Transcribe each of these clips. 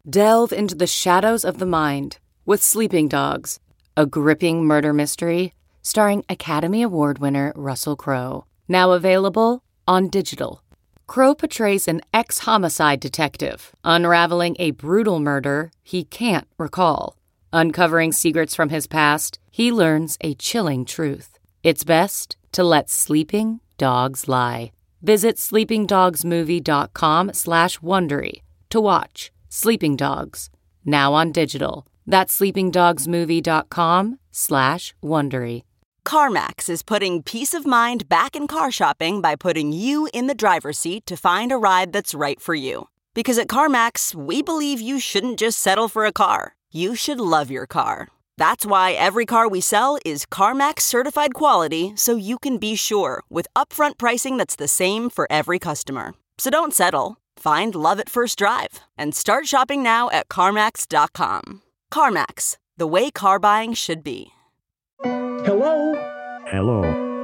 Delve into the shadows of the mind with Sleeping Dogs, a gripping murder mystery starring Academy Award winner Russell Crowe. Now available on digital. Crowe portrays an ex-homicide detective unraveling a brutal murder he can't recall. Uncovering secrets from his past, he learns a chilling truth. It's best to let sleeping dogs lie. Visit sleepingdogsmovie.com/Wondery to watch Sleeping Dogs, now on digital. That's sleepingdogsmovie.com/Wondery. CarMax is putting peace of mind back in car shopping by putting you in the driver's seat to find a ride that's right for you. Because at CarMax, we believe you shouldn't just settle for a car. You should love your car. That's why every car we sell is CarMax certified quality, so you can be sure with upfront pricing that's the same for every customer. So don't settle. Find love at first drive and start shopping now at CarMax.com. CarMax, the way car buying should be. Hello? Hello.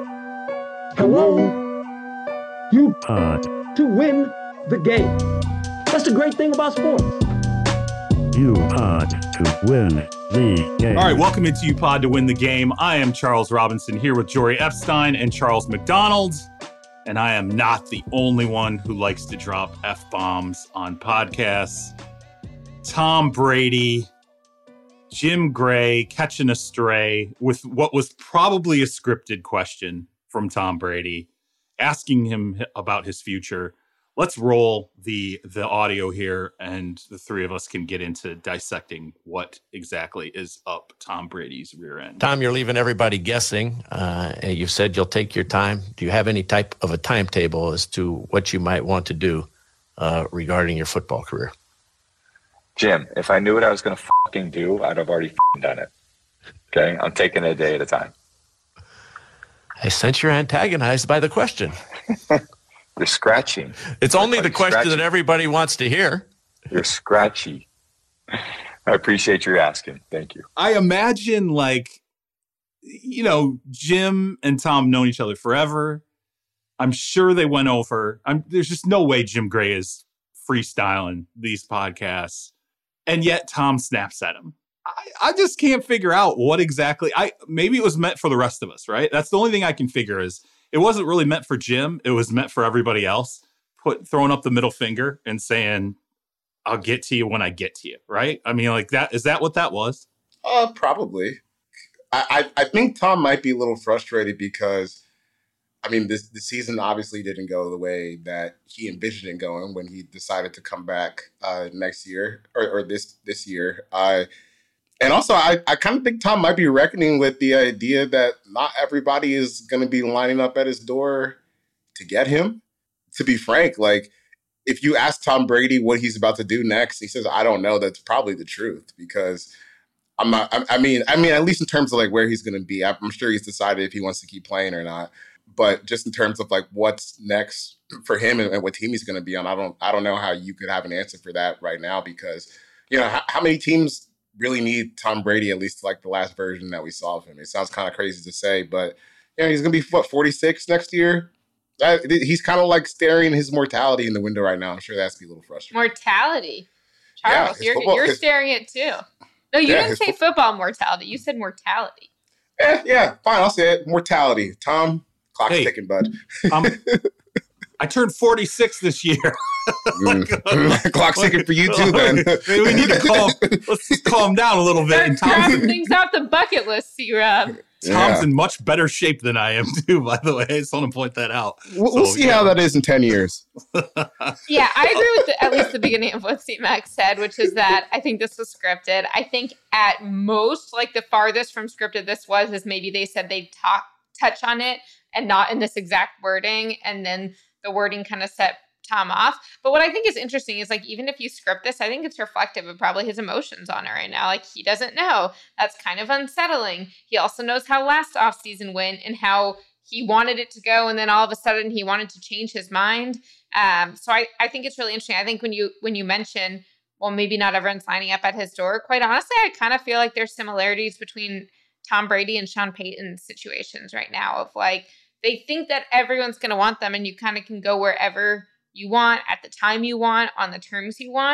Hello? You Pod. to win the game. That's the great thing about sports. You pod to win the game. All right, welcome into You Pod to win the game. I am Charles Robinson here with Jory Epstein and Charles McDonald. And I am not the only one who likes to drop F-bombs on podcasts. Tom Brady, Jim Gray catching a stray with what was probably a scripted question from Tom Brady, asking him about his future. Let's roll the audio here, and the three of us can get into dissecting what exactly is up Tom Brady's rear end. Tom, you're leaving everybody guessing. You said you'll take your time. Do you have any type of a timetable as to what you might want to do regarding your football career? Jim, if I knew what I was going to fucking do, I'd have already fucking done it. Okay? I'm taking it a day at a time. I sense you're antagonized by the question. You're scratching. It's only the question that everybody wants to hear. You're scratchy. I appreciate your asking. Thank you. I imagine, Jim and Tom known each other forever. I'm sure they went over. There's just no way Jim Gray is freestyling these podcasts. And yet Tom snaps at him. I just can't figure out what exactly. Maybe it was meant for the rest of us, right? That's the only thing I can figure is it wasn't really meant for Jim. It was meant for everybody else. Throwing up the middle finger and saying, I'll get to you when I get to you, right? I mean, like that. Is that what that was? Probably. I think Tom might be a little frustrated because, the season obviously didn't go the way that he envisioned it going when he decided to come back next year or this year. And also, I kind of think Tom might be reckoning with the idea that not everybody is going to be lining up at his door to get him. To be frank, if you ask Tom Brady what he's about to do next, he says, I don't know. That's probably the truth because at least in terms of where he's going to be, I'm sure he's decided if he wants to keep playing or not. But just in terms of what's next for him and what team he's going to be on, I don't know how you could have an answer for that right now because, how many teams really need Tom Brady, at least the last version that we saw of him. It sounds kind of crazy to say, but he's going to be 46 next year. He's kind of staring his mortality in the window right now. I'm sure that's be a little frustrating. Mortality, Charles, you're staring it too. No, you didn't say football mortality. You said mortality. Yeah, fine. I'll say it. Mortality. Tom, clock's ticking, bud. I turned 46 this year. Clock's ticking for you too, then. Maybe we need to let's calm down a little bit. Start crossing things off the bucket list, C-Rob. Tom's in much better shape than I am too, by the way. I just want to point that out. We'll see how that is in 10 years. Yeah, I agree with at least the beginning of what C-Max said, which is that I think this was scripted. I think at most, the farthest from scripted this was is maybe they said they'd touch on it and not in this exact wording, and then the wording kind of set Tom off. But what I think is interesting is even if you script this, I think it's reflective of probably his emotions on it right now. He doesn't know. That's kind of unsettling. He also knows how last offseason went and how he wanted it to go. And then all of a sudden he wanted to change his mind. So I think it's really interesting. I think when you mention, well, maybe not everyone's lining up at his door, quite honestly, I kind of feel like there's similarities between Tom Brady and Sean Payton's situations right now of they think that everyone's going to want them and you kind of can go wherever you want at the time you want on the terms you want.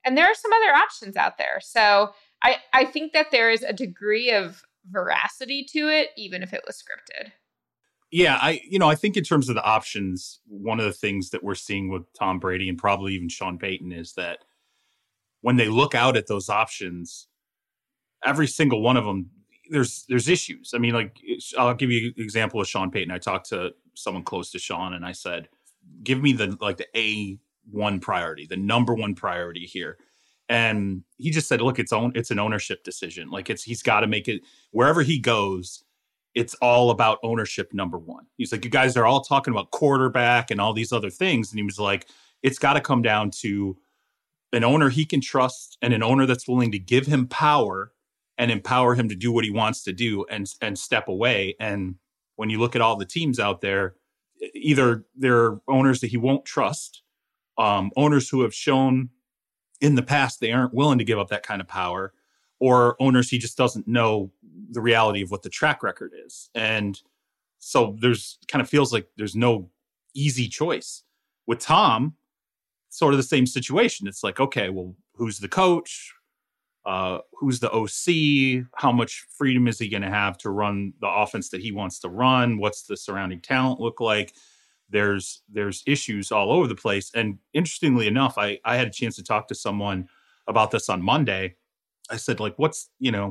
And there are some other options out there. So I think that there is a degree of veracity to it, even if it was scripted. Yeah, I think in terms of the options, one of the things that we're seeing with Tom Brady and probably even Sean Payton is that when they look out at those options, every single one of them, there's issues. I mean, like, I'll give you an example of Sean Payton. I talked to someone close to Sean and I said, give me the A1 priority, the number one priority here. And he just said, look, it's an ownership decision. Like, he's got to make it wherever he goes. It's all about ownership, number one. He's like, you guys are all talking about quarterback and all these other things. And he was like, it's got to come down to an owner he can trust and an owner that's willing to give him power and empower him to do what he wants to do and step away. And when you look at all the teams out there, either they're owners that he won't trust, owners who have shown in the past they aren't willing to give up that kind of power, or owners he just doesn't know the reality of what the track record is. And so there's kind of feels like there's no easy choice. With Tom, sort of the same situation. It's like, okay, well, who's the coach? Who's the OC? How much freedom is he going to have to run the offense that he wants to run? What's the surrounding talent look like? There's issues all over the place. And interestingly enough, I had a chance to talk to someone about this on Monday. I said, like, what's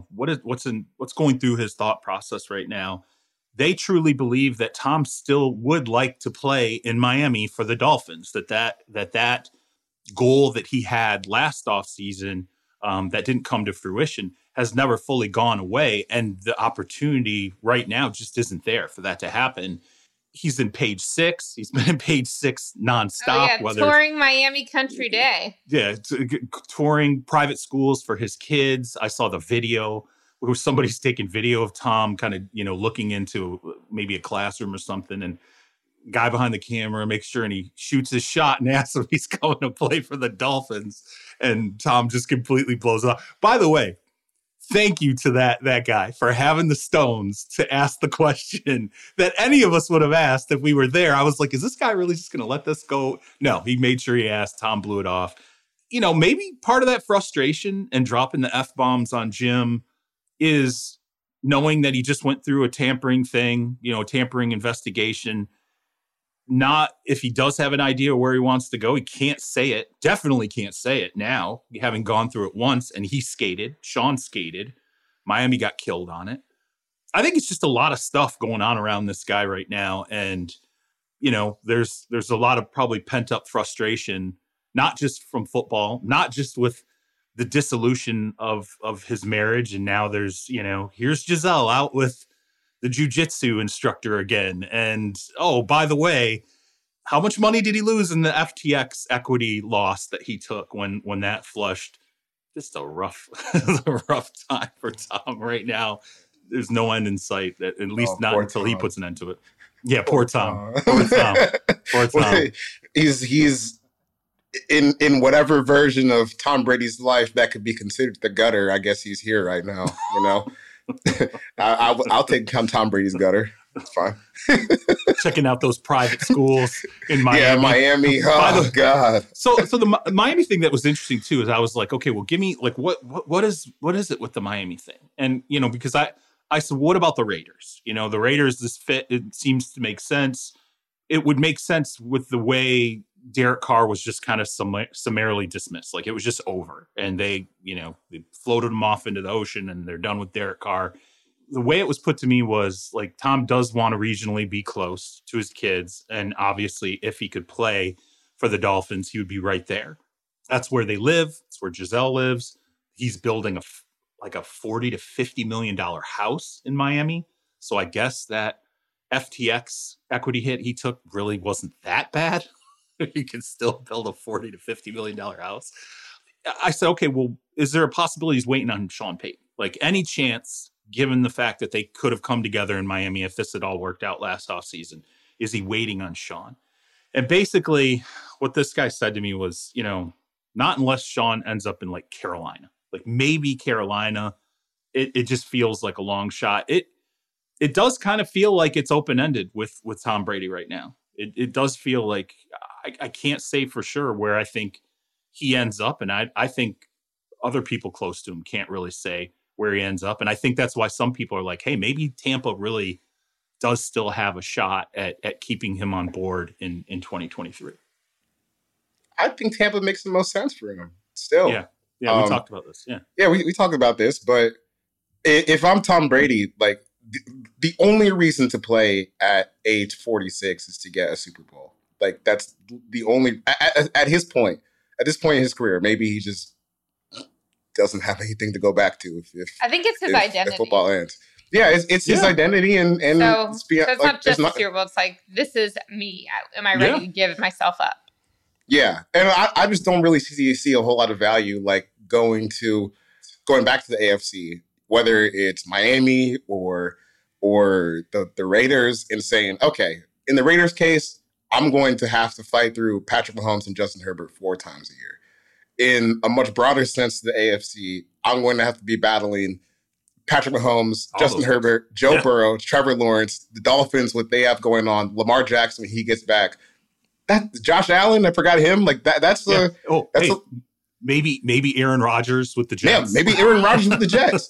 going through his thought process right now? They truly believe that Tom still would like to play in Miami for the Dolphins, that goal that he had last offseason that didn't come to fruition has never fully gone away. And the opportunity right now just isn't there for that to happen. He's in Page Six. He's been in Page Six nonstop. Oh, yeah, touring Miami Country Day. Yeah, touring private schools for his kids. I saw the video where somebody's taking video of Tom kind of, looking into maybe a classroom or something, and guy behind the camera makes sure and he shoots his shot and asks if he's going to play for the Dolphins. And Tom just completely blows up. By the way, thank you to that guy for having the stones to ask the question that any of us would have asked if we were there. I was like, is this guy really just going to let this go? No, he made sure he asked. Tom blew it off. Maybe part of that frustration and dropping the F-bombs on Jim is knowing that he just went through a tampering thing, tampering investigation. Not if he does have an idea where he wants to go, he can't say it. Definitely can't say it now, having gone through it once. And he skated. Sean skated. Miami got killed on it. I think it's just a lot of stuff going on around this guy right now. And, there's a lot of probably pent up frustration, not just from football, not just with the dissolution of his marriage. And now there's, here's Giselle out with the jiu-jitsu instructor again. And, oh, by the way, how much money did he lose in the FTX equity loss that he took when that flushed? Just a rough time for Tom right now. There's no end in sight, at least not until he puts an end to it. Yeah, poor Tom. Poor Tom. Poor Tom. He's in whatever version of Tom Brady's life that could be considered the gutter. I guess he's here right now, I'll take Tom Brady's gutter. It's fine. Checking out those private schools in Miami. Yeah, Miami. Oh, God. So the Miami thing that was interesting too is I was like, okay, well, give me like what is it with the Miami thing? And because I said, what about the Raiders? The Raiders, this fit, it seems to make sense. It would make sense with the way Derek Carr was just kind of summarily dismissed. Like, it was just over. And they floated him off into the ocean and they're done with Derek Carr. The way it was put to me was like, Tom does want to regionally be close to his kids. And obviously, if he could play for the Dolphins, he would be right there. That's where they live. It's where Giselle lives. He's building a $40 to $50 million house in Miami. So I guess that FTX equity hit he took really wasn't that bad. He can still build a $40 to $50 million house. I said, okay, well, is there a possibility he's waiting on Sean Payton? Like, any chance, given the fact that they could have come together in Miami if this had all worked out last offseason, is he waiting on Sean? And basically what this guy said to me was, not unless Sean ends up in like Carolina, like maybe Carolina. It just feels like a long shot. It does kind of feel like it's open-ended with Tom Brady right now. It does feel like I can't say for sure where I think he ends up. And I think other people close to him can't really say where he ends up. And I think that's why some people are like, hey, maybe Tampa really does still have a shot at keeping him on board in 2023. I think Tampa makes the most sense for him still. Yeah, we talked about this. Yeah, we talked about this. But if I'm Tom Brady, like the only reason to play at age 46 is to get a Super Bowl. Like that's the only at his point. At this point in his career, maybe he just doesn't have anything to go back to. If I think it's his identity. If football ends. Yeah, it's his identity, and so it's not just the Super Bowl. It's like, this is me. Am I ready to give myself up? Yeah, and I just don't really see a whole lot of value like going back to the AFC, whether it's Miami or the Raiders, and saying, okay, in the Raiders case, I'm going to have to fight through Patrick Mahomes and Justin Herbert 4 times a year. In a much broader sense to the AFC, I'm going to have to be battling Patrick Mahomes, Justin Herbert, Joe Burrow, Trevor Lawrence, the Dolphins, what they have going on, Lamar Jackson when he gets back. That Josh Allen, I forgot him. Like that's maybe Aaron Rodgers with the Jets. Yeah, maybe Aaron Rodgers with the Jets.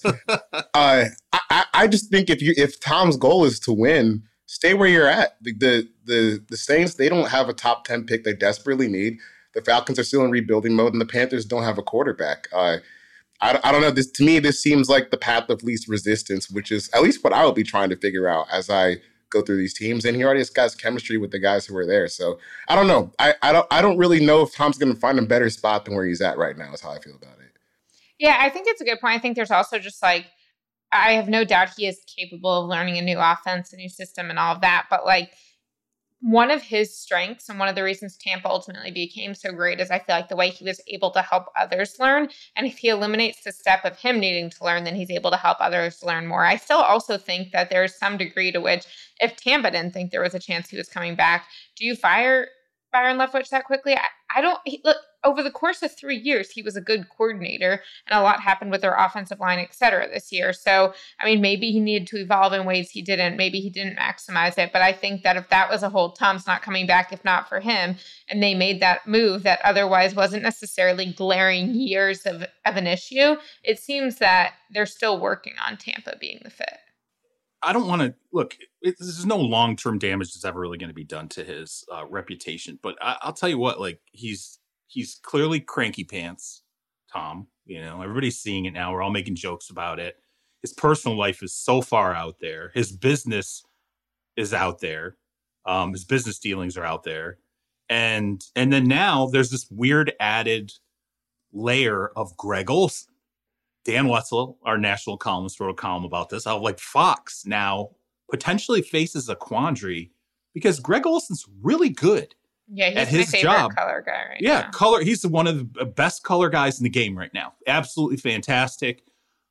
I just think if Tom's goal is to win, stay where you're at. The Saints, they don't have a top 10 pick they desperately need. The Falcons are still in rebuilding mode, and the Panthers don't have a quarterback. I don't know. To me, this seems like the path of least resistance, which is at least what I will be trying to figure out as I go through these teams. And he already has chemistry with the guys who are there. So I don't know. I don't really know if Tom's going to find a better spot than where he's at right now is how I feel about it. Yeah, I think it's a good point. I think there's also just like, I have no doubt he is capable of learning a new offense, a new system, and all of that. But like, one of his strengths and one of the reasons Tampa ultimately became so great is I feel like the way he was able to help others learn. And if he eliminates the step of him needing to learn, then he's able to help others learn more. I still also think that there's some degree to which if Tampa didn't think there was a chance he was coming back, do you fire Byron Leftwich that quickly? Look, over the course of 3 years, he was a good coordinator and a lot happened with their offensive line, et cetera, this year. So, I mean, maybe he needed to evolve in ways he didn't. Maybe he didn't maximize it. But I think that if that was a whole, Tom's not coming back if not for him, and they made that move that otherwise wasn't necessarily glaring years of an issue, it seems that they're still working on Tampa being the fit. I don't want to look. There's no long-term damage that's ever really going to be done to his reputation. But I'll tell you what, like he's clearly cranky pants, Tom. You know, everybody's seeing it now. We're all making jokes about it. His personal life is so far out there. His business is out there. His business dealings are out there, and then now there's this weird added layer of Greg Olsen. Dan Wetzel, our national columnist, wrote a column about this. How like Fox now potentially faces a quandary because Greg Olsen's really good. Yeah, he's at his my favorite job. Color guy right now. now. Color. He's one of the best color guys in the game right now. Absolutely fantastic.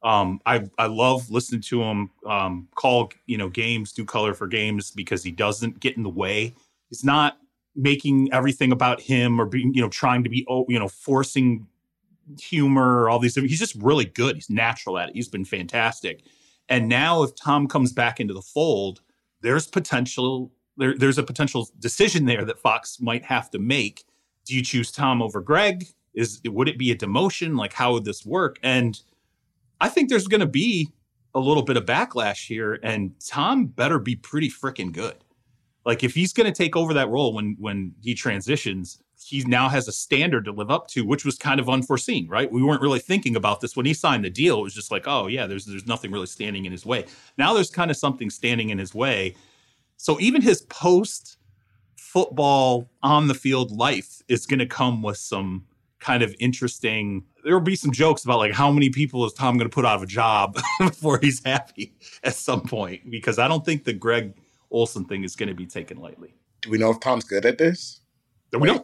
I love listening to him call games, do color for games because he doesn't get in the way. He's not making everything about him or being trying to be forcing humor or all these things. He's just really good. He's natural at it. He's been fantastic. And now if Tom comes back into the fold, there's potential. There's a potential decision there that Fox might have to make. Do you choose Tom over Greg? Would it be a demotion? Like, how would this work? And I think there's going to be a little bit of backlash here, and Tom better be pretty freaking good. Like, if he's going to take over that role when he transitions, he now has a standard to live up to, which was kind of unforeseen, right? We weren't really thinking about this when he signed the deal. It was just like, oh yeah, there's nothing really standing in his way. Now there's kind of something standing in his way. So even his post-football on-the-field life is going to come with some kind of interesting... There will be some jokes about, like, how many people is Tom going to put out of a job before he's happy at some point? Because I don't think the Greg Olsen thing is going to be taken lightly. Do we know if Tom's good at this? We don't.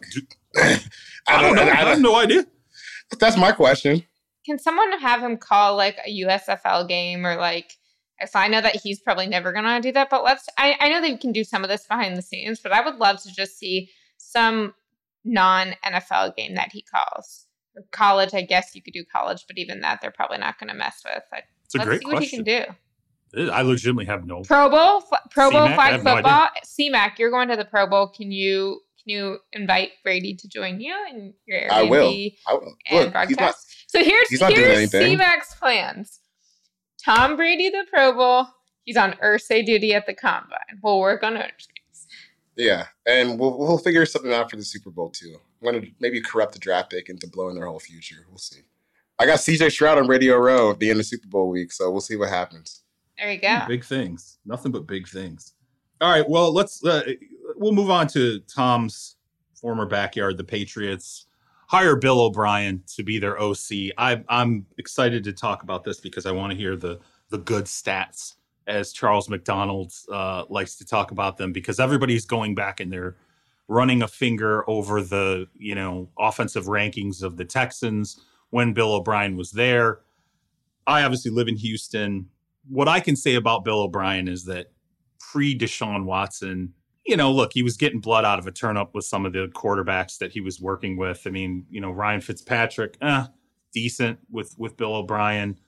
I don't know. I have no idea. That's my question. Can someone have him call, like, a USFL game or, like... So I know that he's probably never going to do that, but I know they can do some of this behind the scenes, but I would love to just see some non-NFL game that he calls. Or college, I guess you could do college, but even that they're probably not going to mess with. It's a great question. Let's see what he can do. I legitimately have no... Pro Bowl flag football. No CMAC, you're going to the Pro Bowl. Can you you invite Brady to join you in your Airbnb I will. and Look, broadcast? So here's C-Mac's plans. Tom Brady, the Pro Bowl. He's on Irsay duty at the Combine. We'll work on other things. Yeah, and we'll figure something out for the Super Bowl too. I'm going to maybe corrupt the draft pick into blowing their whole future. We'll see. I got CJ Stroud on Radio Row at the end of Super Bowl week, so we'll see what happens. There you go. Big things. Nothing but big things. All right, well, we'll move on to Tom's former backyard, the Patriots. Hire Bill O'Brien to be their OC. I'm excited to talk about this because I want to hear the good stats, as Charles McDonald likes to talk about them, because everybody's going back and they're running a finger over the offensive rankings of the Texans when Bill O'Brien was there. I obviously live in Houston. What I can say about Bill O'Brien is that pre-Deshaun Watson, look, he was getting blood out of a turnip with some of the quarterbacks that he was working with. I mean, Ryan Fitzpatrick, decent with Bill O'Brien.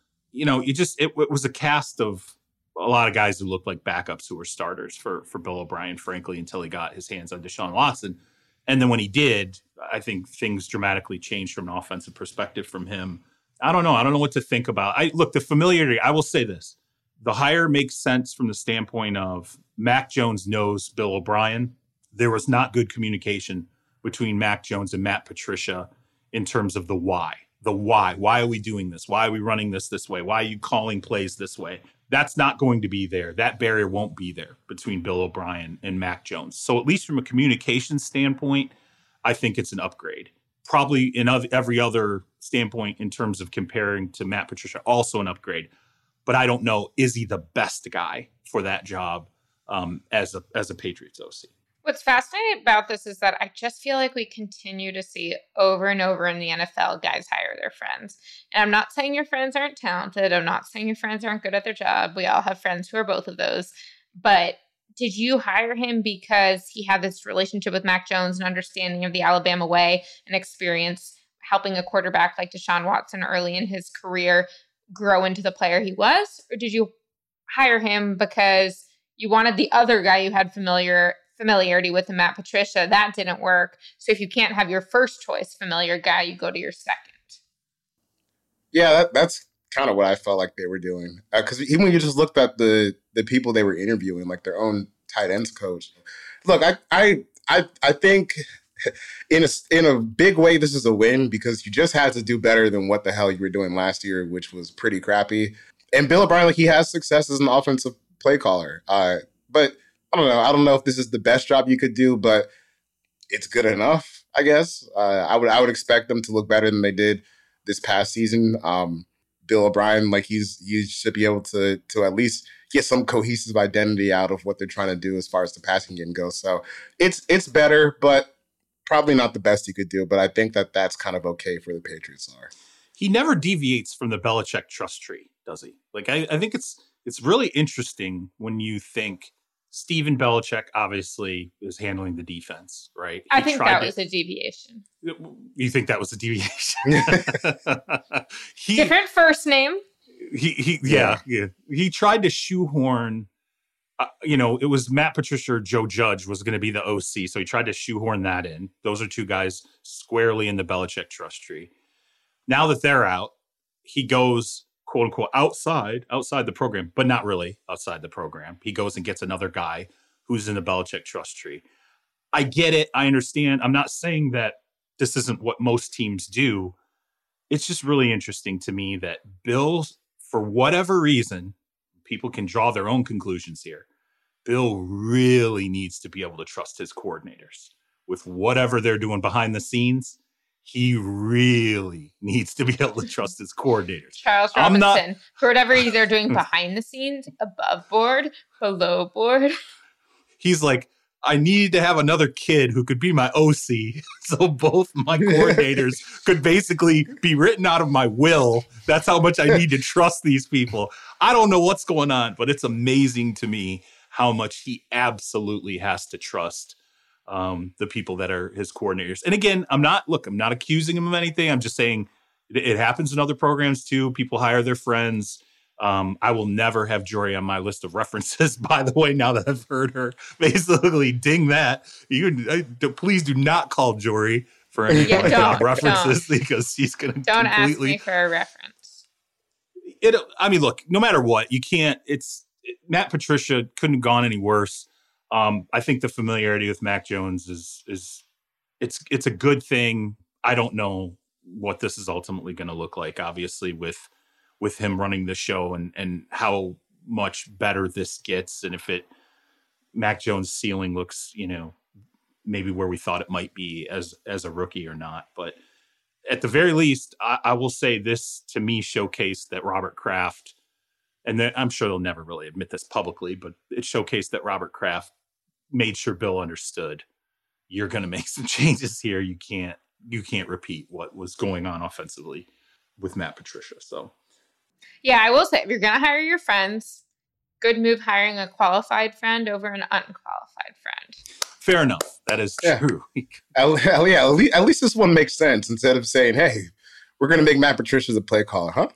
It was a cast of a lot of guys who looked like backups who were starters for Bill O'Brien, frankly, until he got his hands on Deshaun Watson. And then when he did, I think things dramatically changed from an offensive perspective from him. I don't know what to think about. The familiarity, I will say this. The hire makes sense from the standpoint of Mac Jones knows Bill O'Brien. There was not good communication between Mac Jones and Matt Patricia in terms of the why. The why. Why are we doing this? Why are we running this way? Why are you calling plays this way? That's not going to be there. That barrier won't be there between Bill O'Brien and Mac Jones. So at least from a communication standpoint, I think it's an upgrade. Probably in every other standpoint in terms of comparing to Matt Patricia, also an upgrade. But I don't know, is he the best guy for that job as a Patriots OC? What's fascinating about this is that I just feel like we continue to see over and over in the NFL, guys hire their friends. And I'm not saying your friends aren't talented. I'm not saying your friends aren't good at their job. We all have friends who are both of those. But did you hire him because he had this relationship with Mac Jones and understanding of the Alabama way and experience helping a quarterback like Deshaun Watson early in his career grow into the player he was? Or did you hire him because you wanted the other guy you had familiarity with, Matt Patricia? That didn't work. So if you can't have your first choice familiar guy, you go to your second. Yeah, that's kind of what I felt like they were doing. Because even when you just looked at the people they were interviewing, like their own tight ends coach. Look, I think in a big way this is a win because you just had to do better than what the hell you were doing last year, which was pretty crappy. And Bill O'Brien, he has success as an offensive play caller. But I don't know if this is the best job you could do, but it's good enough, I guess. I would expect them to look better than they did this past season. Bill O'Brien, you should be able to at least get some cohesive identity out of what they're trying to do as far as the passing game goes. So it's better, but probably not the best you could do. But I think that's kind of okay for the Patriots are. He never deviates from the Belichick trust tree, does he? I think it's really interesting when you think Steven Belichick obviously is handling the defense, right? I think that was a deviation. You think that was a deviation? Different first name. Yeah. He tried to shoehorn, it was Matt Patricia or Joe Judge was going to be the OC. So he tried to shoehorn that in. Those are two guys squarely in the Belichick trust tree. Now that they're out, he goes, quote unquote, outside the program, but not really outside the program. He goes and gets another guy who's in the Belichick trust tree. I get it. I understand. I'm not saying that this isn't what most teams do. It's just really interesting to me that Bill, for whatever reason, people can draw their own conclusions here. Bill really needs to be able to trust his coordinators with whatever they're doing behind the scenes. He really needs to be able to trust his coordinators. Charles Robinson, for whatever they're doing behind the scenes, above board, below board. He's like, I need to have another kid who could be my OC. So both my coordinators could basically be written out of my will. That's how much I need to trust these people. I don't know what's going on, but it's amazing to me how much he absolutely has to trust the people that are his coordinators. And again, I'm not accusing him of anything. I'm just saying it happens in other programs too. People hire their friends. I will never have Jory on my list of references, by the way, now that I've heard her basically ding that. Please do not call Jory for any references because she's going to Don't ask me for a reference. Look, no matter what, you can't. Matt Patricia couldn't have gone any worse. I think the familiarity with Mac Jones is a good thing. I don't know what this is ultimately going to look like, obviously, with him running the show and how much better this gets. And if Mac Jones' ceiling looks, maybe where we thought it might be as a rookie or not. But at the very least, I will say this to me showcased that Robert Kraft, and I'm sure they'll never really admit this publicly, but it showcased that Robert Kraft made sure Bill understood you're going to make some changes here. You can't repeat what was going on offensively with Matt Patricia. So, yeah, I will say, if you're going to hire your friends, good move hiring a qualified friend over an unqualified friend. Fair enough. That is true. At least this one makes sense instead of saying, hey, we're going to make Matt Patricia the play caller, huh?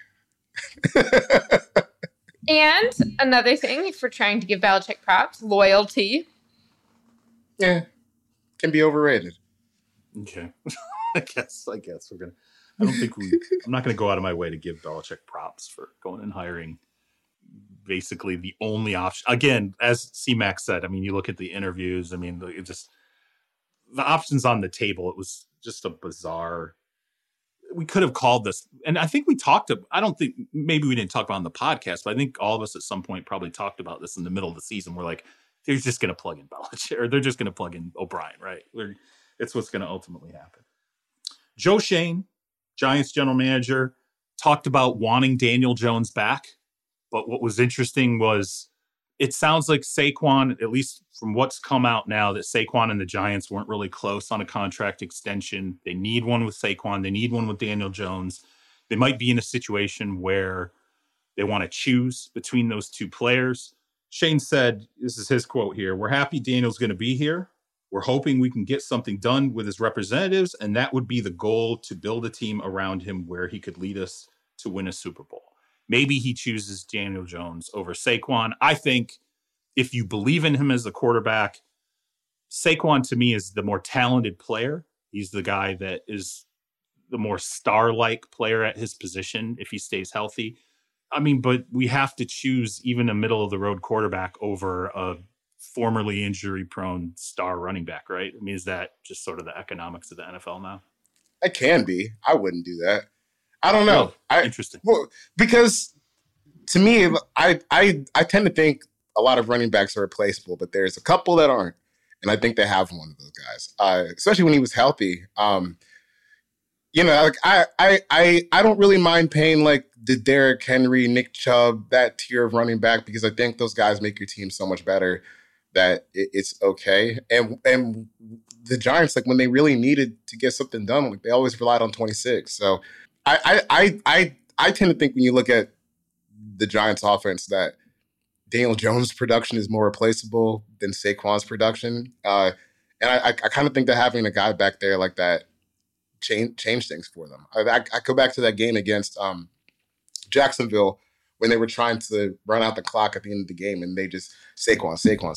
Okay. And another thing, if we're trying to give Belichick props, loyalty. Yeah, can be overrated. Okay. I guess we're going to. I'm not going to go out of my way to give Belichick props for going and hiring basically the only option. Again, as C-Mac said, you look at the interviews, the options on the table, it was just a bizarre. We could have called this, and I think maybe we didn't talk about it on the podcast, but I think all of us at some point probably talked about this in the middle of the season. We're like, they're just going to plug in Belichick, or they're just going to plug in O'Brien, right? It's what's going to ultimately happen. Joe Schoen, Giants general manager, talked about wanting Daniel Jones back. But what was interesting was it sounds like Saquon, at least from what's come out now, that Saquon and the Giants weren't really close on a contract extension. They need one with Saquon. They need one with Daniel Jones. They might be in a situation where they want to choose between those two players. Shane said, this is his quote here, "We're happy Daniel's going to be here. We're hoping we can get something done with his representatives, and that would be the goal, to build a team around him where he could lead us to win a Super Bowl." Maybe he chooses Daniel Jones over Saquon. I think if you believe in him as a quarterback, Saquon to me is the more talented player. He's the guy that is the more star-like player at his position if he stays healthy. But we have to choose even a middle-of-the-road quarterback over a formerly injury-prone star running back, right? Is that just sort of the economics of the NFL now? It can be. I wouldn't do that. I don't know. Interesting. Well, because to me, I tend to think a lot of running backs are replaceable, but there's a couple that aren't, and I think they have one of those guys, especially when he was healthy. I don't really mind paying like the Derrick Henry, Nick Chubb, that tier of running back, because I think those guys make your team so much better that it's okay. And the Giants, like when they really needed to get something done, like they always relied on 26. So I tend to think when you look at the Giants offense that Daniel Jones' production is more replaceable than Saquon's production. And I kind of think that having a guy back there like that change things for them. I go back to that game against Jacksonville when they were trying to run out the clock at the end of the game, and they just Saquon.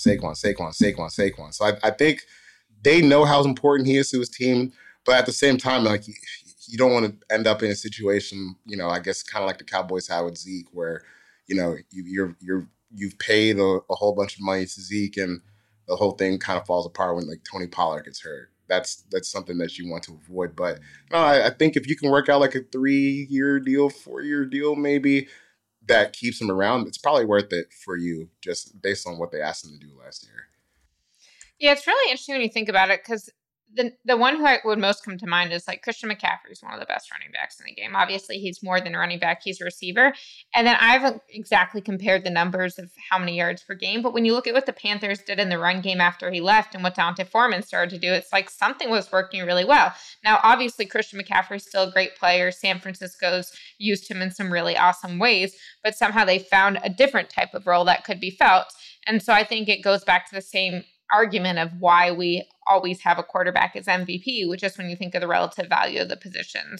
So I think they know how important he is to his team, but at the same time, like you don't want to end up in a situation, I guess kind of like the Cowboys had with Zeke, where you've paid a whole bunch of money to Zeke, and the whole thing kind of falls apart when like Tony Pollard gets hurt. That's something that you want to avoid. But no, I think if you can work out like a 3-year deal, 4-year deal, maybe that keeps him around, it's probably worth it for you, just based on what they asked him to do last year. Yeah, it's really interesting when you think about it, because the one who would most come to mind is like Christian McCaffrey is one of the best running backs in the game. Obviously, he's more than a running back. He's a receiver. And then I haven't exactly compared the numbers of how many yards per game. But when you look at what the Panthers did in the run game after he left and what D'Onta Foreman started to do, it's like something was working really well. Now, obviously, Christian McCaffrey is still a great player. San Francisco's used him in some really awesome ways. But somehow they found a different type of role that could be felt. And so I think it goes back to the same argument of why we always have a quarterback as MVP, which is when you think of the relative value of the positions.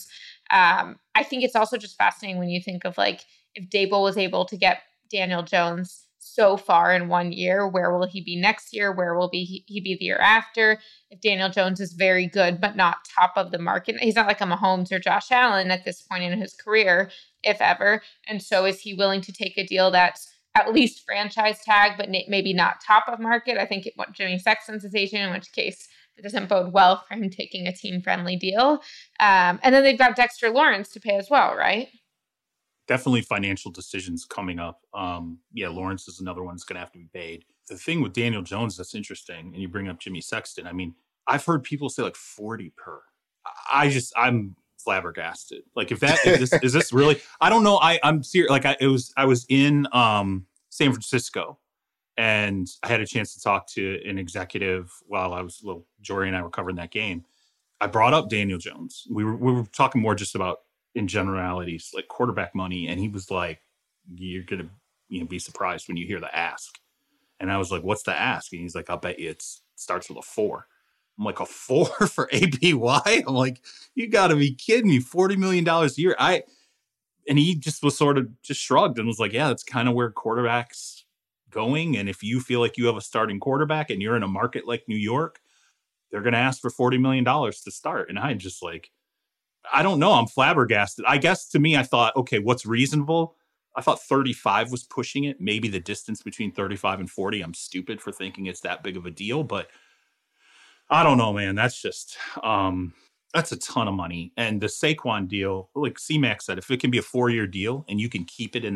I think it's also just fascinating when you think of like, if Daboll was able to get Daniel Jones so far in 1 year, where will he be next year? Where will he be the year after? If Daniel Jones is very good, but not top of the market, he's not like a Mahomes or Josh Allen at this point in his career, if ever. And so is he willing to take a deal that's at least franchise tag, but maybe not top of market? I think what Jimmy Sexton's his agent, in which case it doesn't bode well for him taking a team-friendly deal. And then they've got Dexter Lawrence to pay as well, right? Definitely financial decisions coming up. Lawrence is another one that's going to have to be paid. The thing with Daniel Jones that's interesting, and you bring up Jimmy Sexton, I mean, I've heard people say like 40 per. I'm flabbergasted. Like is this really? I don't know. I'm serious. Like I was in San Francisco, and I had a chance to talk to an executive while Jory and I were covering that game. I brought up Daniel Jones. We were talking more just about, in generalities, like quarterback money, and he was like, "You're gonna be surprised when you hear the ask." And I was like, "What's the ask?" And he's like, "I'll bet you it starts with a 4." I'm like, "A 4 for APY?" I'm like, "You got to be kidding me! $40 million a year." And he just was sort of just shrugged and was like, "Yeah, that's kind of where quarterbacks going. And if you feel like you have a starting quarterback and you're in a market like New York, they're going to ask for $40 million to start." And I'm just like, I don't know. I'm flabbergasted. I guess to me, I thought, okay, what's reasonable? I thought 35 was pushing it. Maybe the distance between 35 and 40. I'm stupid for thinking it's that big of a deal, but I don't know, man. That's just, that's a ton of money. And the Saquon deal, like C-Mac said, if it can be a 4-year deal and you can keep it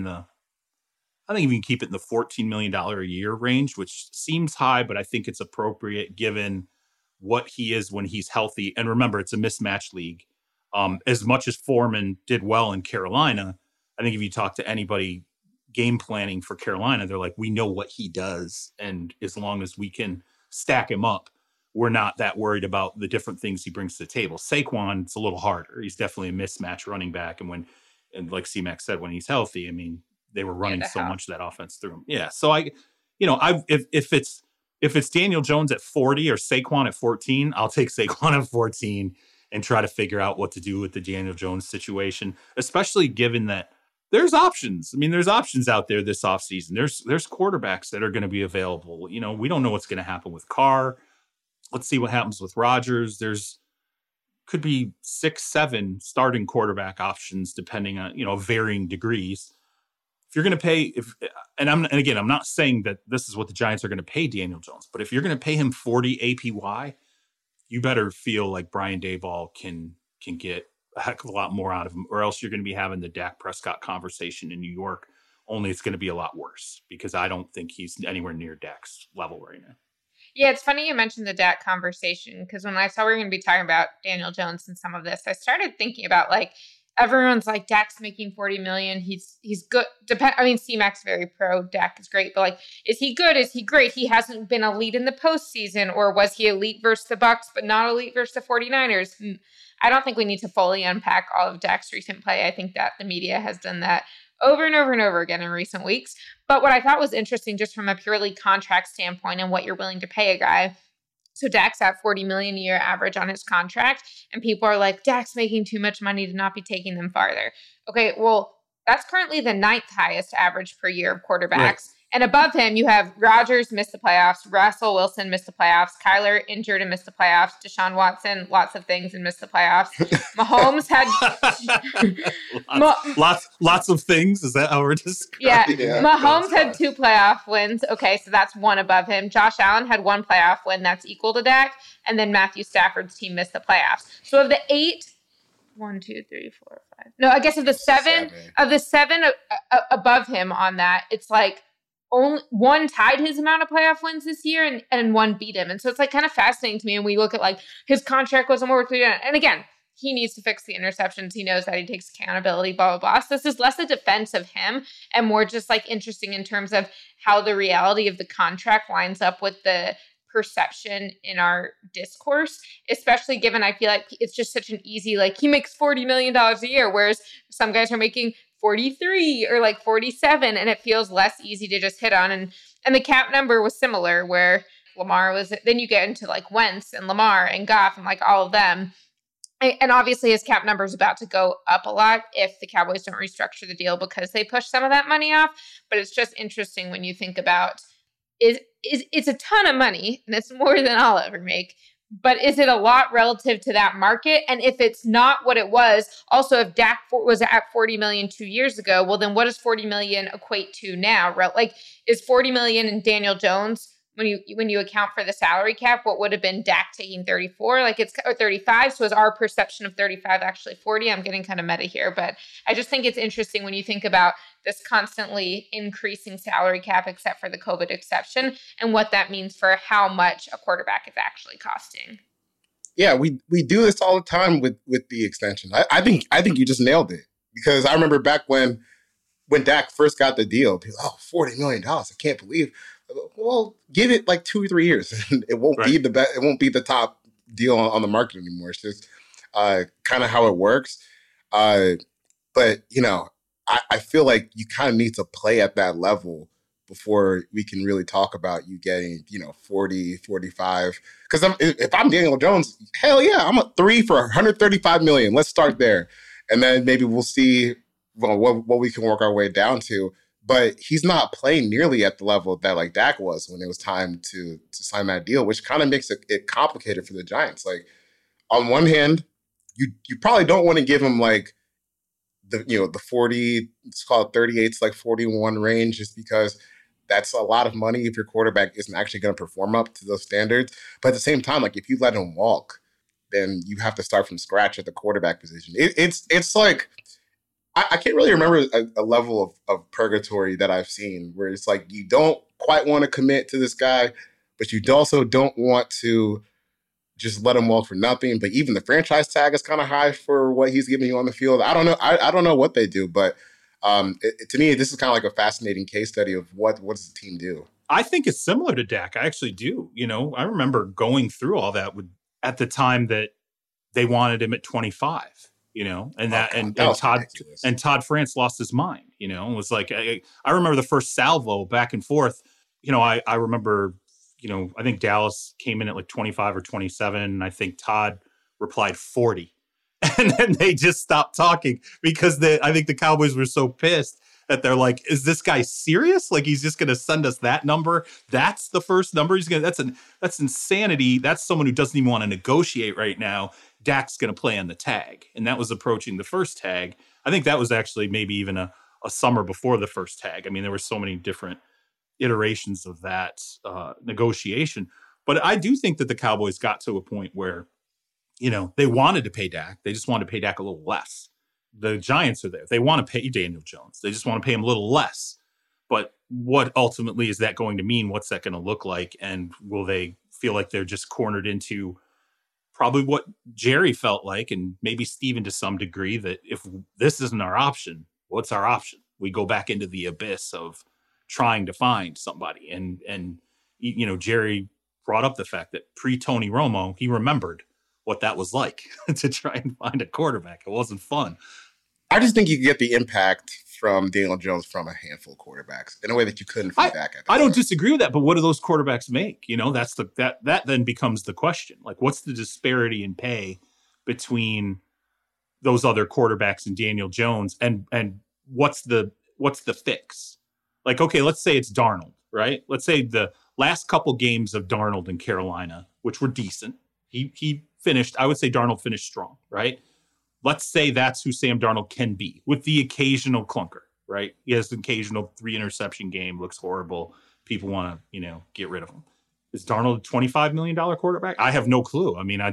I think you can keep it in the $14 million a year range, which seems high, but I think it's appropriate given what he is when he's healthy. And remember, it's a mismatch league. As much as Foreman did well in Carolina, I think if you talk to anybody game planning for Carolina, they're like, we know what he does. And as long as we can stack him up, we're not that worried about the different things he brings to the table. Saquon, it's a little harder. He's definitely a mismatch running back. And like C-Mac said, when he's healthy, I mean, they were running so much of that offense through him. Yeah. So if it's Daniel Jones at 40 or Saquon at 14, I'll take Saquon at 14 and try to figure out what to do with the Daniel Jones situation, especially given that there's options. I mean, there's options out there this offseason. There's quarterbacks that are going to be available. We don't know what's going to happen with Carr. Let's see what happens with Rodgers. Could be 6-7 starting quarterback options depending on, varying degrees. If you're going to pay, I'm not saying that this is what the Giants are going to pay Daniel Jones, but if you're going to pay him 40 APY, you better feel like Brian Daboll can get a heck of a lot more out of him, or else you're going to be having the Dak Prescott conversation in New York, only it's going to be a lot worse because I don't think he's anywhere near Dak's level right now. Yeah, it's funny you mentioned the Dak conversation because when I saw we were going to be talking about Daniel Jones and some of this, I started thinking about like, everyone's like, Dak's making $40 million. He's good. C-Mac's very pro. Dak is great. But like, is he good? Is he great? He hasn't been elite in the postseason. Or was he elite versus the Bucs, but not elite versus the 49ers? I don't think we need to fully unpack all of Dak's recent play. I think that the media has done that over and over and over again in recent weeks. But what I thought was interesting just from a purely contract standpoint and what you're willing to pay a guy. So Dak's at $40 million a year average on his contract, and people are like, Dak's making too much money to not be taking them farther. Okay, well, that's currently the 9th highest average per year of quarterbacks. Right. And above him, you have Rodgers missed the playoffs, Russell Wilson missed the playoffs, Kyler injured and missed the playoffs, Deshaun Watson, lots of things and missed the playoffs. Mahomes had lots of things. Is that how we're describing? Yeah. Mahomes had 2 playoff wins. Okay, so that's 1 above him. Josh Allen had 1 playoff win. That's equal to Dak. And then Matthew Stafford's team missed the playoffs. So of the 8, 1, 2, 3, 4, 5. No, I guess of the 7 above him on that, it's like only 1 tied his amount of playoff wins this year and 1 beat him. And so it's like kind of fascinating to me. And we look at like his contract wasn't more worth it. And again, he needs to fix the interceptions. He knows that he takes accountability, blah, blah, blah. So this is less a defense of him and more just like interesting in terms of how the reality of the contract lines up with the perception in our discourse, especially given I feel like it's just such an easy, like he makes $40 million a year, whereas some guys are making 43 or like 47, and it feels less easy to just hit on. And the cap number was similar where Lamar was, then you get into like Wentz and Lamar and Goff and like all of them. And obviously his cap number is about to go up a lot if the Cowboys don't restructure the deal because they push some of that money off. But it's just interesting when you think about it's a ton of money and it's more than I'll ever make. But is it a lot relative to that market? And if it's not what it was, also if Dak was at $40 million 2 years ago, well, then what does $40 million equate to now? Like, is $40 million in Daniel Jones, when you account for the salary cap, what would have been Dak taking 34? Like it's or 35. So is our perception of 35 actually 40? I'm getting kind of meta here, but I just think it's interesting when you think about this constantly increasing salary cap, except for the COVID exception, and what that means for how much a quarterback is actually costing. Yeah, we do this all the time with the extension. I think you just nailed it, because I remember back when Dak first got the deal, people, $40 million. I can't believe. Well, give it like 2 or 3 years. It won't be the best. It won't be the top deal on the market anymore. It's just kind of how it works. But I feel like you kind of need to play at that level before we can really talk about you getting 40, 45. Because if I'm Daniel Jones, hell yeah, I'm a 3 for $135 million. Let's start there, and then maybe we'll see what we can work our way down to. But he's not playing nearly at the level that like Dak was when it was time to sign that deal, which kind of makes it complicated for the Giants. Like, on one hand, you probably don't want to give him like the 40, let's call it 38 to like 41 range, just because that's a lot of money if your quarterback isn't actually going to perform up to those standards. But at the same time, like if you let him walk, then you have to start from scratch at the quarterback position. It's like, I can't really remember a level of purgatory that I've seen where it's like you don't quite want to commit to this guy, but you also don't want to just let him walk for nothing. But even the franchise tag is kind of high for what he's giving you on the field. I don't know. I don't know what they do, but to me, this is kind of like a fascinating case study of what does the team do. I think it's similar to Dak. I actually do. I remember going through all that at the time that they wanted him at 25. And Todd France lost his mind, it was like, I remember the first salvo back and forth. I remember, I think Dallas came in at like 25 or 27. And I think Todd replied 40. And then they just stopped talking because I think the Cowboys were so pissed that they're like, is this guy serious? Like, he's just going to send us that number? That's the first number he's going to, that's insanity. That's someone who doesn't even want to negotiate right now. Dak's going to play on the tag. And that was approaching the first tag. I think that was actually maybe even a summer before the first tag. I mean, there were so many different iterations of that negotiation. But I do think that the Cowboys got to a point where, they wanted to pay Dak. They just wanted to pay Dak a little less. The Giants are there. They want to pay Daniel Jones. They just want to pay him a little less. But what ultimately is that going to mean? What's that going to look like? And will they feel like they're just cornered into probably what Jerry felt like, and maybe Steven to some degree, that if this isn't our option, what's our option? We go back into the abyss of trying to find somebody. And Jerry brought up the fact that pre-Tony Romo, he remembered what that was like to try and find a quarterback. It wasn't fun. I just think you can get the impact from Daniel Jones from a handful of quarterbacks in a way that you couldn't from Dak. I don't disagree with that, but what do those quarterbacks make? That then becomes the question. Like, what's the disparity in pay between those other quarterbacks and Daniel Jones, and what's the fix? Like, okay, let's say it's Darnold, right? Let's say the last couple games of Darnold in Carolina, which were decent. He finished, I would say Darnold finished strong, right? Let's say that's who Sam Darnold can be, with the occasional clunker, right? He has an occasional 3-interception game, looks horrible. People want to, get rid of him. Is Darnold a $25 million quarterback? I have no clue. I mean, I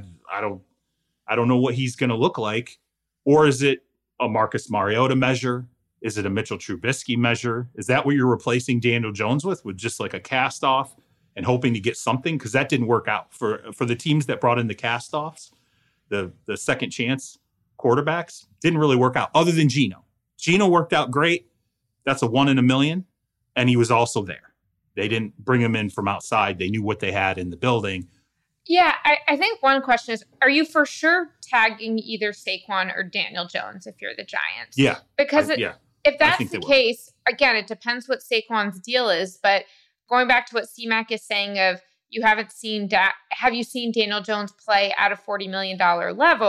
don't know what he's going to look like. Or is it a Marcus Mariota measure? Is it a Mitchell Trubisky measure? Is that what you're replacing Daniel Jones with just like a cast off and hoping to get something? Because that didn't work out for the teams that brought in the cast offs, the second chance quarterbacks, didn't really work out, other than Geno. Geno worked out great. That's a 1 in a million. And he was also there. They didn't bring him in from outside. They knew what they had in the building. Yeah, I think one question is, are you for sure tagging either Saquon or Daniel Jones if you're the Giants? Yeah. Because if that's the case, again, it depends what Saquon's deal is. But going back to what CMAC is saying of, have you seen Daniel Jones play at a $40 million level?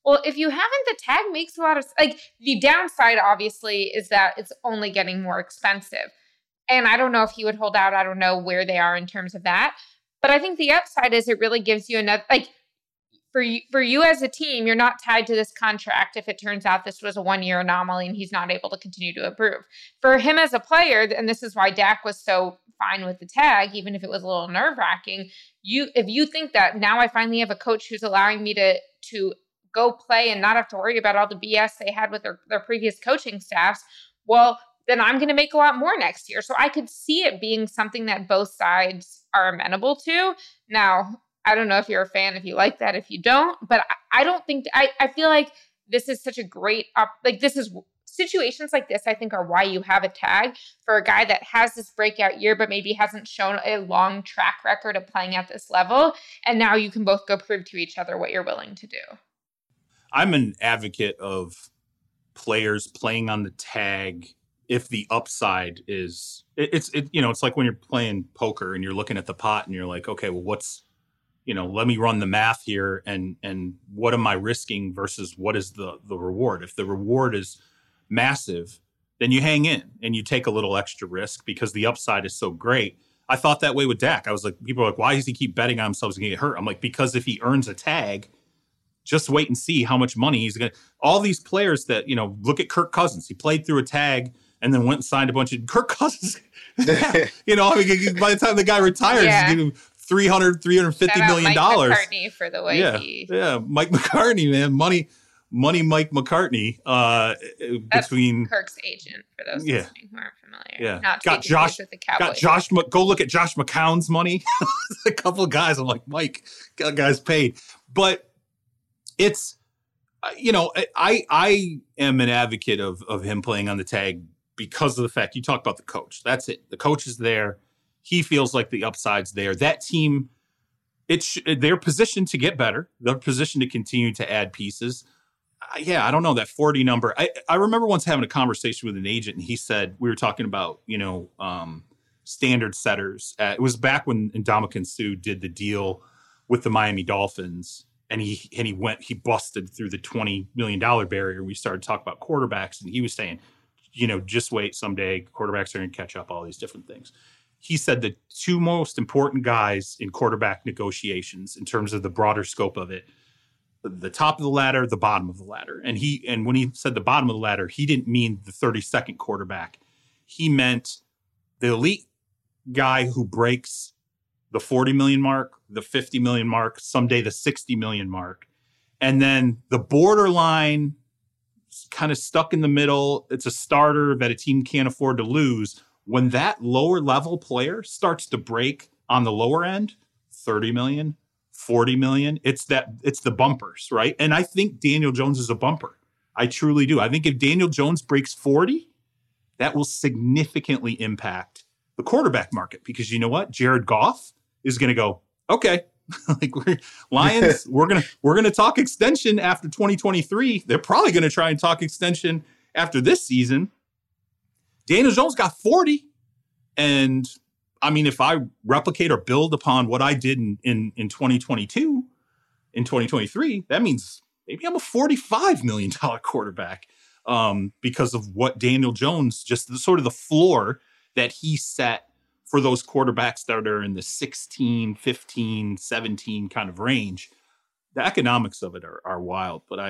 Well, if you haven't, the tag makes a lot of, like, the downside, obviously, is that it's only getting more expensive. And I don't know if he would hold out. I don't know where they are in terms of that. But I think the upside is it really gives you another, like, for you as a team, you're not tied to this contract if it turns out this was a one-year anomaly and he's not able to continue to improve. For him as a player, and this is why Dak was so fine with the tag, even if it was a little nerve-wracking, if you think that now I finally have a coach who's allowing me to go play and not have to worry about all the BS they had with their previous coaching staffs, well, then I'm going to make a lot more next year. So I could see it being something that both sides are amenable to. Now, I don't know if you're a fan, if you like that, if you don't, but I don't think, I feel like this is such a great, situations like this, I think, are why you have a tag for a guy that has this breakout year, but maybe hasn't shown a long track record of playing at this level. And now you can both go prove to each other what you're willing to do. I'm an advocate of players playing on the tag if the upside is it's like when you're playing poker and you're looking at the pot and you're like, okay, well, what's, let me run the math here and what am I risking versus what is the reward? If the reward is massive, then you hang in and you take a little extra risk because the upside is so great. I thought that way with Dak. I was like, people are like, why does he keep betting on himself he's going to get hurt? I'm like, because if he earns a tag, just wait and see how much money he's going to. All these players that, look at Kirk Cousins. He played through a tag and then went and signed a bunch of Kirk Cousins. By the time the guy retires, he's getting $350 million. Mike McCartney for the way Mike McCartney, man. Money Mike McCartney. That's between Kirk's agent, for those listening who aren't familiar. Yeah. Not got Josh with the Cowboys. Got Josh. Go look at Josh McCown's money. A couple of guys. I'm like, Mike, got guys paid. But it's, I am an advocate of him playing on the tag because of the fact you talk about the coach. That's it. The coach is there. He feels like the upside's there. That team, they're positioned to get better. They're positioned to continue to add pieces. I don't know that 40 number. I remember once having a conversation with an agent, and he said, we were talking about, standard setters. It was back when Ndamukong Suh did the deal with the Miami Dolphins, and he busted through the $20 million barrier. We started talking about quarterbacks, and he was saying, just wait, someday quarterbacks are going to catch up, all these different things. He said the two most important guys in quarterback negotiations in terms of the broader scope of it, the top of the ladder, the bottom of the ladder. And when he said the bottom of the ladder, he didn't mean the 32nd quarterback. He meant the elite guy who breaks the 40 million mark, the 50 million mark, someday the 60 million mark. And then the borderline, kind of stuck in the middle, it's a starter that a team can't afford to lose. When that lower level player starts to break on the lower end, 30 million, 40 million, it's the bumpers, right? And I think Daniel Jones is a bumper. I truly do. I think if Daniel Jones breaks 40, that will significantly impact the quarterback market, because you know what? Jared Goff is going to go, okay, like Lions, we're going to talk extension after 2023. They're probably going to try and talk extension after this season. Daniel Jones got 40. And I mean, if I replicate or build upon what I did in 2022, in 2023, that means maybe I'm a $45 million quarterback because of what Daniel Jones, just the floor that he set for those quarterbacks that are in the 16, 15, 17 kind of range. The economics of it are wild, but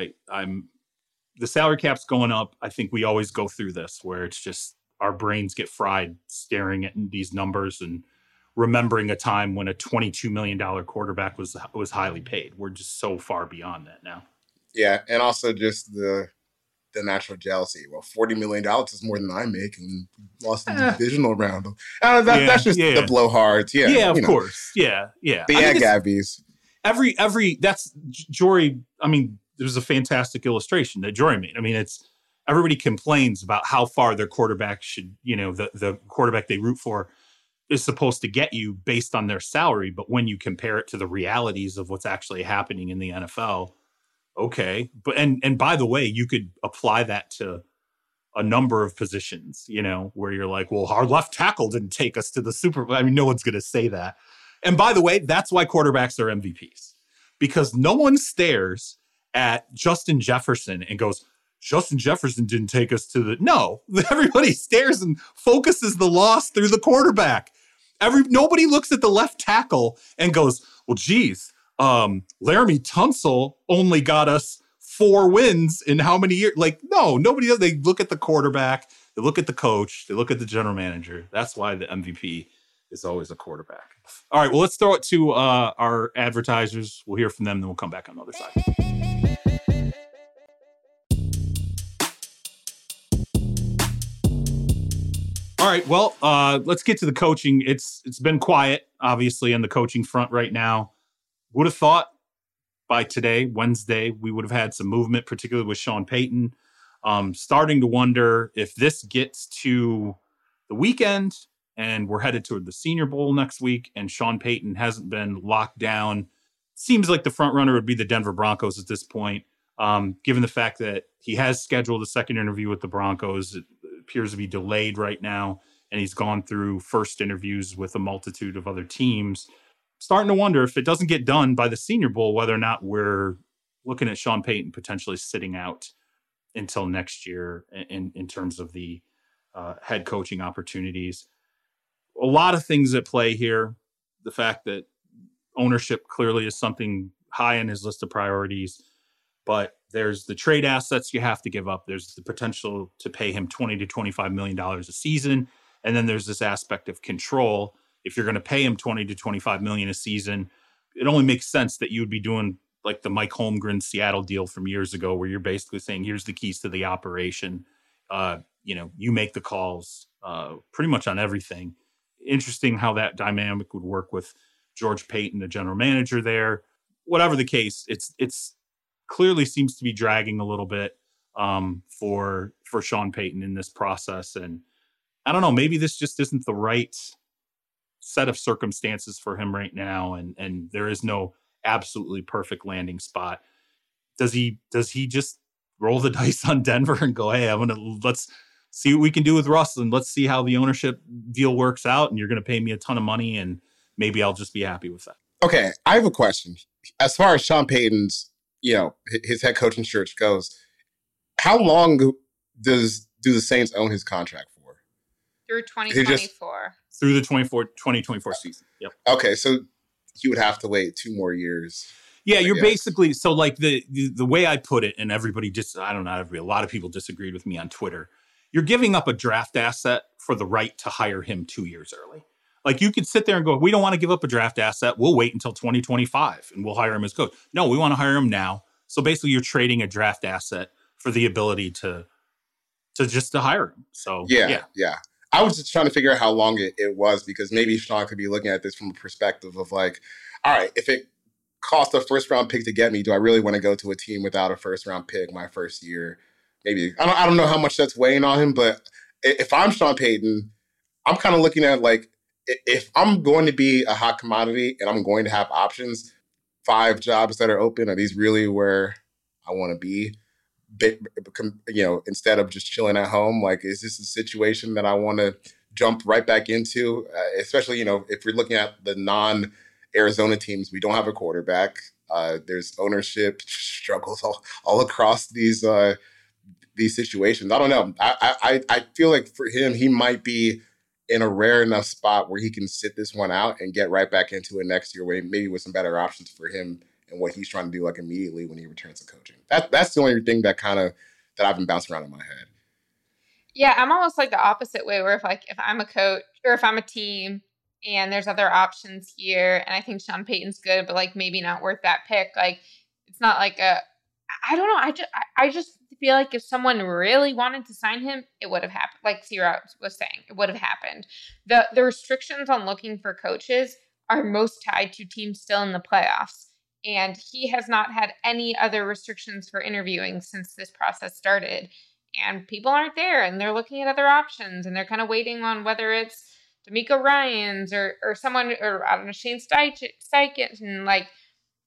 the salary cap's going up. I think we always go through this where it's just our brains get fried staring at these numbers and remembering a time when a $22 million quarterback was highly paid. We're just so far beyond that now. Yeah, and also just the natural jealousy. Well, $40 million is more than I make, and lost in the divisional round. That's just the blowhards. Yeah, of course. Yeah. But Gabby's. That's Jory. I mean, there's a fantastic illustration that Jory made. I mean, it's everybody complains about how far their quarterback should, the quarterback they root for is supposed to get you based on their salary. But when you compare it to the realities of what's actually happening in the NFL, okay. But, and by the way, you could apply that to a number of positions, where you're like, well, our left tackle didn't take us to the Super Bowl. I mean, no one's going to say that. And by the way, that's why quarterbacks are MVPs, because no one stares at Justin Jefferson and goes, Justin Jefferson didn't take us to the... No, everybody stares and focuses the loss through the quarterback. Nobody looks at the left tackle and goes, well, geez, Laramie Tunsil only got us 4 wins in how many years? Like, no, nobody does. They look at the quarterback, they look at the coach, they look at the general manager. That's why the MVP is always a quarterback. All right, well, let's throw it to our advertisers. We'll hear from them, then we'll come back on the other side. All right, well, let's get to the coaching. It's been quiet, obviously, on the coaching front right now. Would have thought by today, Wednesday, we would have had some movement, particularly with Sean Payton. Starting to wonder if this gets to the weekend and we're headed toward the Senior Bowl next week and Sean Payton hasn't been locked down. Seems like the front runner would be the Denver Broncos at this point, given the fact that he has scheduled a second interview with the Broncos. It appears to be delayed right now, and he's gone through first interviews with a multitude of other teams. Starting to wonder if it doesn't get done by the Senior Bowl, whether or not we're looking at Sean Payton potentially sitting out until next year in terms of the head coaching opportunities. A lot of things at play here. The fact that ownership clearly is something high on his list of priorities, but there's the trade assets you have to give up. There's the potential to pay him $20 to $25 million a season. And then there's this aspect of control. If you're going to pay him $20 to $25 million a season, it only makes sense that you would be doing like the Mike Holmgren Seattle deal from years ago, where you're basically saying, here's the keys to the operation. You make the calls pretty much on everything. Interesting how that dynamic would work with George Payton, the general manager there. Whatever the case, it's clearly seems to be dragging a little bit for Sean Payton in this process. And I don't know, maybe this just isn't the right set of circumstances for him right now. And there is no absolutely perfect landing spot. Does he just roll the dice on Denver and go, hey, let's see what we can do with Russ and let's see how the ownership deal works out. And you're going to pay me a ton of money and maybe I'll just be happy with that. Okay. I have a question. As far as Sean Payton's, his head coaching search goes, how long do the Saints own his contract for? Through 2024. Through the 2024 season. Yep. Okay. So he would have to wait 2 more years. Yeah, you're basically, so like the way I put it, and everybody just, I don't know, a lot of people disagreed with me on Twitter. You're giving up a draft asset for the right to hire him 2 years early. Like you could sit there and go, we don't want to give up a draft asset. We'll wait until 2025 and we'll hire him as coach. No, we want to hire him now. So basically you're trading a draft asset for the ability to hire him. So yeah. I was just trying to figure out how long it was, because maybe Sean could be looking at this from a perspective of like, all right, if it cost a first round pick to get me, do I really want to go to a team without a first round pick my first year? Maybe. I don't know how much that's weighing on him, but if I'm Sean Payton, I'm kind of looking at like, if I'm going to be a hot commodity and I'm going to have options, 5 jobs that are open, are these really where I want to be? Instead of just chilling at home, like, is this a situation that I want to jump right back into? Especially, if we're looking at the non-Arizona teams, we don't have a quarterback. There's ownership struggles all across these situations. I don't know. I feel like for him, he might be in a rare enough spot where he can sit this one out and get right back into it next year, maybe with some better options for him and what he's trying to do like immediately when he returns to coaching. That's the only thing that I've been bouncing around in my head. Yeah, I'm almost like the opposite way, where if I'm a coach or if I'm a team and there's other options here and I think Sean Payton's good, but like maybe not worth that pick. Like it's not like I don't know. I just feel like if someone really wanted to sign him, it would have happened. Like Zero was saying, it would have happened. The restrictions on looking for coaches are most tied to teams still in the playoffs. And he has not had any other restrictions for interviewing since this process started. And people aren't there and they're looking at other options and they're kind of waiting on whether it's D'Amico Ryans or someone, or I don't know, Shane Steichen. And like,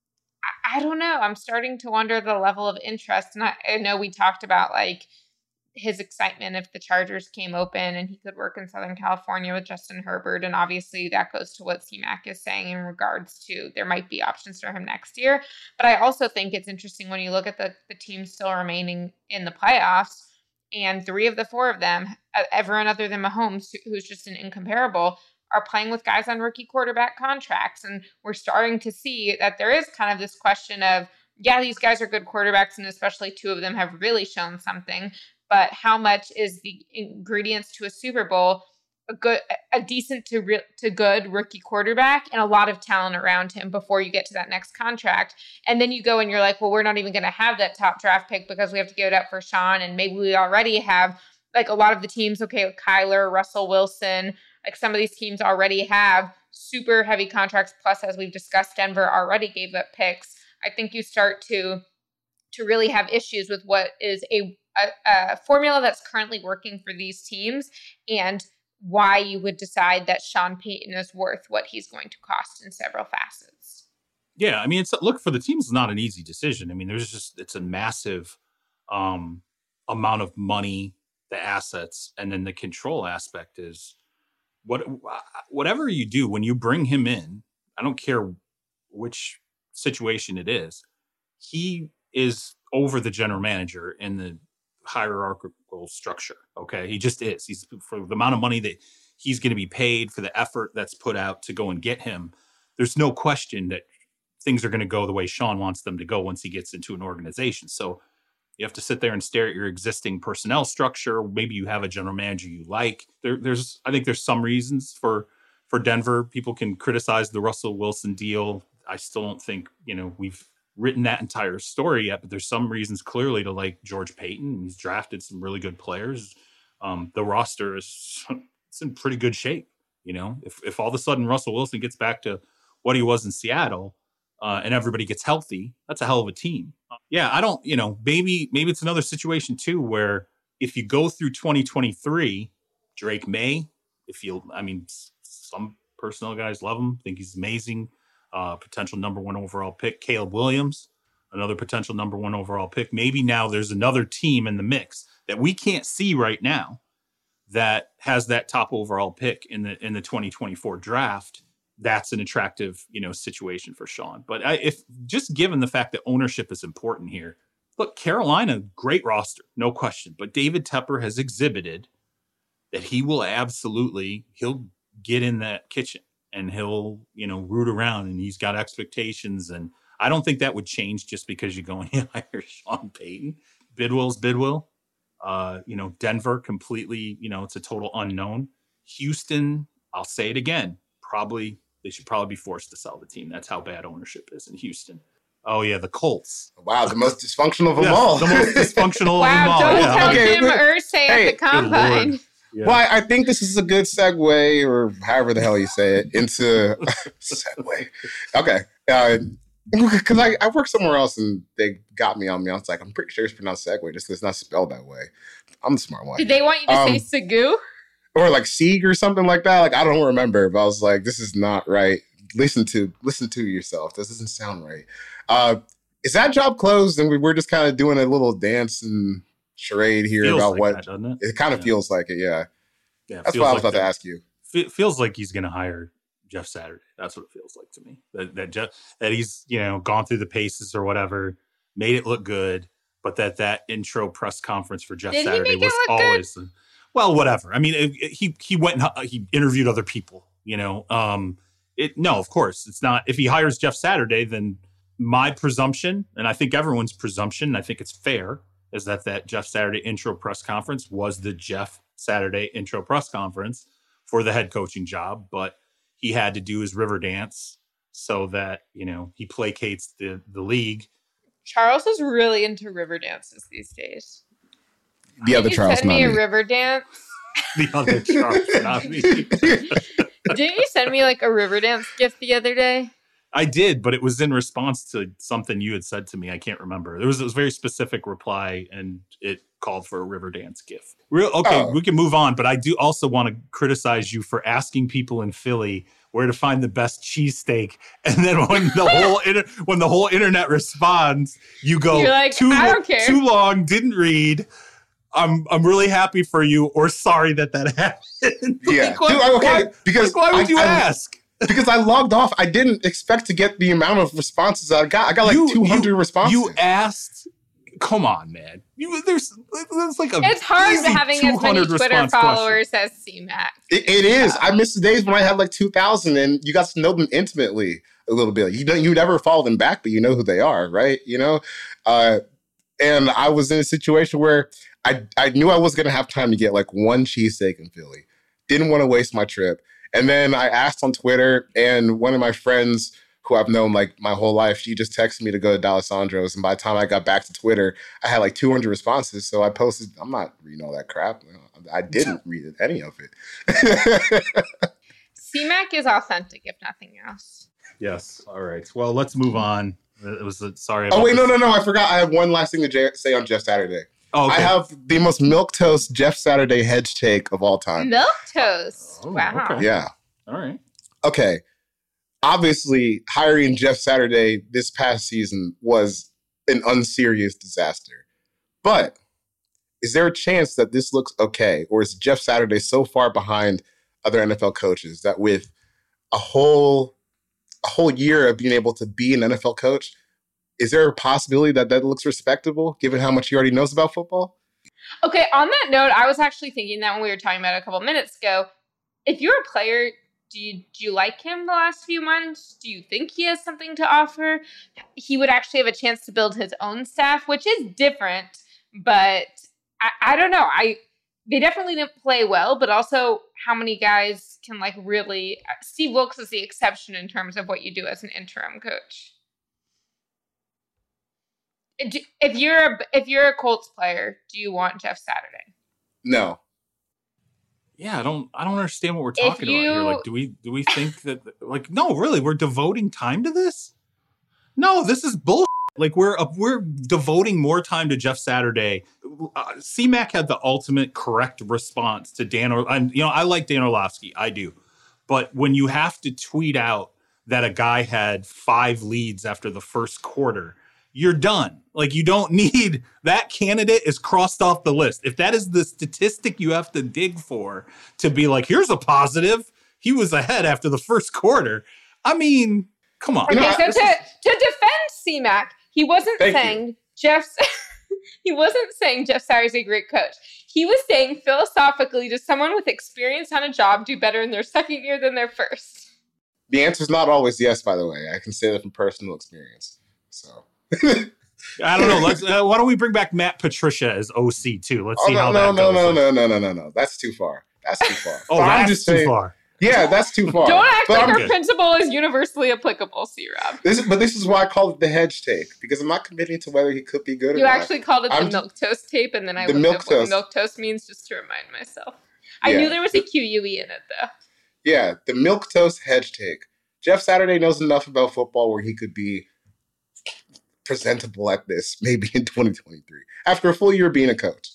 I don't know. I'm starting to wonder the level of interest. And I know we talked about like his excitement if the Chargers came open and he could work in Southern California with Justin Herbert. And obviously that goes to what CMAC is saying in regards to there might be options for him next year. But I also think it's interesting when you look at the teams still remaining in the playoffs, and 3 of the 4 of them, everyone other than Mahomes, who's just an incomparable, are playing with guys on rookie quarterback contracts. And we're starting to see that there is kind of this question of, yeah, these guys are good quarterbacks, and especially 2 of them have really shown something. But how much is the ingredients to a Super Bowl a decent to good rookie quarterback and a lot of talent around him before you get to that next contract? And then you go and you're like, well, we're not even going to have that top draft pick because we have to give it up for Sean. And maybe we already have, like, a lot of the teams, okay, with Kyler, Russell Wilson, like some of these teams already have super heavy contracts. Plus, as we've discussed, Denver already gave up picks. I think you start to really have issues with what is a formula that's currently working for these teams, and why you would decide that Sean Payton is worth what he's going to cost in several facets. Yeah, I mean, look, for the teams, it's not an easy decision. I mean, it's a massive amount of money, the assets, and then the control aspect is whatever you do when you bring him in. I don't care which situation it is. He is over the general manager in the hierarchical structure. Okay. He just is. He's, for the amount of money that he's going to be paid, for the effort that's put out to go and get him, there's no question that things are going to go the way Sean wants them to go once he gets into an organization. So you have to sit there and stare at your existing personnel structure. Maybe you have a general manager you like. I think there's some reasons for Denver. People can criticize the Russell Wilson deal. I still don't think, we've written that entire story yet, but there's some reasons clearly to like George Payton. He's drafted some really good players. The roster it's in pretty good shape. If all of a sudden Russell Wilson gets back to what he was in Seattle, and everybody gets healthy, that's a hell of a team. Yeah, I don't, maybe it's another situation too, where if you go through 2023, Drake May, some personnel guys love him, think he's amazing. Potential number 1 overall pick. Caleb Williams, another potential number 1 overall pick. Maybe now there's another team in the mix that we can't see right now that has that top overall pick in the 2024 draft. That's an attractive, situation for Sean. But if just given the fact that ownership is important here, look, Carolina, great roster, no question. But David Tepper has exhibited that he'll get in that kitchen. And he'll, root around, and he's got expectations. And I don't think that would change just because you go and hire Sean Payton. Bidwill's Bidwill. Denver completely, it's a total unknown. Houston, I'll say it again, they should probably be forced to sell the team. That's how bad ownership is in Houston. Oh, yeah, the Colts. Wow, the most dysfunctional of them all. The most dysfunctional of them all. Wow, don't yeah. tell Jim Irsay at the Combine. Yeah. Well, I think this is a good segue, or however the hell you say it, into segue. Okay. Because I work somewhere else and they got me on me. I was like, I'm pretty sure it's pronounced segue, just it's not spelled that way. I'm the smart one. Did they want you to say Segu? Or like Sieg or something like that? Like, I don't remember, but I was like, this is not right. Listen to yourself. This doesn't sound right. Is that job closed? And we're just kind of doing a little dance and charade here feels about like what that, doesn't it? It kind of feels like it, yeah. Yeah, that's what I was about to ask you. Feels like he's going to hire Jeff Saturday. That's what it feels like to me. That he's gone through the paces or whatever, made it look good, but that intro press conference for Jeff Saturday was always well, whatever. I mean, he went and he interviewed other people. No, of course it's not. If he hires Jeff Saturday, then my presumption, and I think everyone's presumption, I think it's fair, is that Jeff Saturday intro press conference was the Jeff Saturday intro press conference for the head coaching job, but he had to do his river dance so that, he placates the league. Charles is really into river dances these days. The other Charles, send me a river dance. The other Charles, not me. Didn't you send me like a river dance gift the other day? I did, but it was in response to something you had said to me. I can't remember. It was a very specific reply, and it called for a river dance gift. We can move on, but I do also want to criticize you for asking people in Philly where to find the best cheesesteak, and then when the whole internet responds, you go, you're like, too I don't care. Too long, didn't read. I'm really happy for you, or sorry that happened. Yeah. Because why would you ask? Because I logged off. I didn't expect to get the amount of responses I got. I got like 200 responses. You asked. Come on, man. There's like a. It's hard having as many Twitter followers as CMAC. It is. I miss the days when I had like 2,000 and you got to know them intimately a little bit. You never follow them back, but you know who they are, right? And I was in a situation where I knew I was going to have time to get like one cheesesteak in Philly. Didn't want to waste my trip. And then I asked on Twitter, and one of my friends who I've known like my whole life, she just texted me to go to D'Alessandro's. And by the time I got back to Twitter, I had like 200 responses. So I posted, I'm not reading all that crap. I didn't read any of it. CMAC is authentic, if nothing else. Yes. All right. Well, let's move on. It was sorry. Oh, wait, no. I forgot. I have one last thing to say on Jeff Saturday. Oh, okay. I have the most milquetoast Jeff Saturday hedge take of all time. Milquetoast. Oh, wow. Okay. Yeah. All right. Okay. Obviously, hiring Jeff Saturday this past season was an unserious disaster. But is there a chance that this looks okay? Or is Jeff Saturday so far behind other NFL coaches that with a whole year of being able to be an NFL coach, is there a possibility that looks respectable given how much he already knows about football? Okay, on that note, I was actually thinking that when we were talking about it a couple minutes ago, if you're a player, do you like him the last few months? Do you think he has something to offer? He would actually have a chance to build his own staff, which is different, but I don't know. They definitely didn't play well, but also how many guys can like really... Steve Wilkes is the exception in terms of what you do as an interim coach. If you're a Colts player, do you want Jeff Saturday? No. Yeah, I don't understand what we're talking about here. Like, do we think that like no, really, we're devoting time to this? No, this is bullshit. Like we're devoting more time to Jeff Saturday. CMAC had the ultimate correct response to Dan. I like Dan Orlovsky, I do, but when you have to tweet out that a guy had 5 leads after the first quarter, you're done. Like, you don't need that candidate is crossed off the list. If that is the statistic you have to dig for to be like, here's a positive, he was ahead after the first quarter. I mean, come on. Okay, so to defend CMAC, he wasn't saying Jeff Saturday's a great coach. He was saying philosophically, does someone with experience on a job do better in their second year than their first? The answer is not always yes, by the way. I can say that from personal experience. So... I don't know. Let's. Why don't we bring back Matt Patricia as OC too? Let's see how that goes. No. That's too far. Oh, that's too far. Yeah, that's too far. Don't act like our principle is universally applicable, C-Rob. This is why I call it the hedge take, because I'm not committing to whether he could be good or not. You actually called it the milquetoast tape, and then I looked up what milquetoast means just to remind myself. I knew there was a QUE in it, though. Yeah, the milquetoast hedge take. Jeff Saturday knows enough about football where he could be presentable at this maybe in 2023 after a full year of being a coach.